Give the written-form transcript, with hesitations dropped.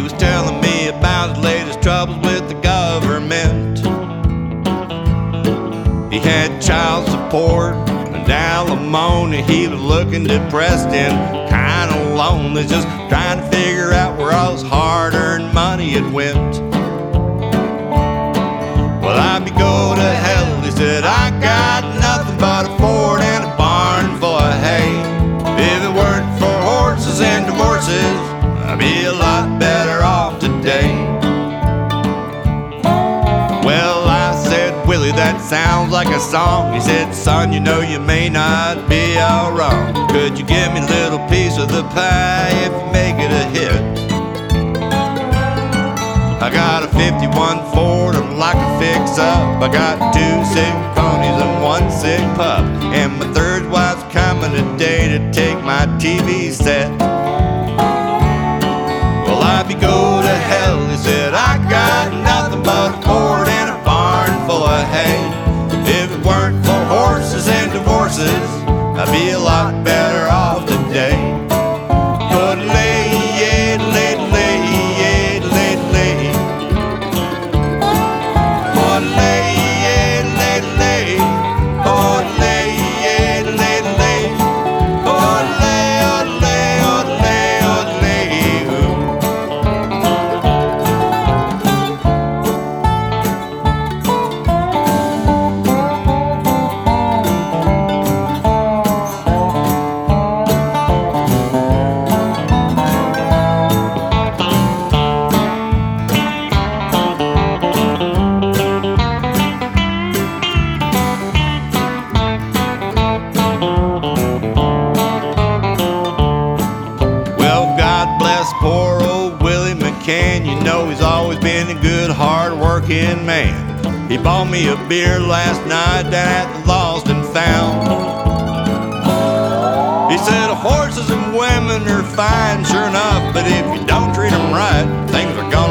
was telling me about his latest troubles with the government. He had child support and alimony. He was looking depressed and kinda lonely, just trying to figure out where all his hard-earned money had went. Well, I'd be go to hell, he said, I got nothing but a Ford and a barn full of hay. If it weren't for horses and divorces, I'd be a lot better off today. Well, I said, Willie, that sounds like a song. He said, son, you know you may not be all wrong. Could you give me a little piece of the pie if you make it a hit? I got a 51 Ford I'd like to fix up. I got 2 sick ponies and 1 sick pup, and my third wife's coming today to take my TV set. Well, I'd be go to hell, he said, I got nothing but a Ford and a barn full of hay. If it weren't for horses and divorces, I'd be a lot better off today. But lay, yeah, lay, lay, yeah, lay, lay. But lay, yeah, lay, lay. But lay, yeah, lay, lay. But lay, oh, lay, oh, lay, oh, lay. Poor old Willie McCann, you know he's always been a good, hard-working man. He bought me a beer last night down at the Lost and Found. He said horses and women are fine, sure enough, but if you don't treat them right, things are gone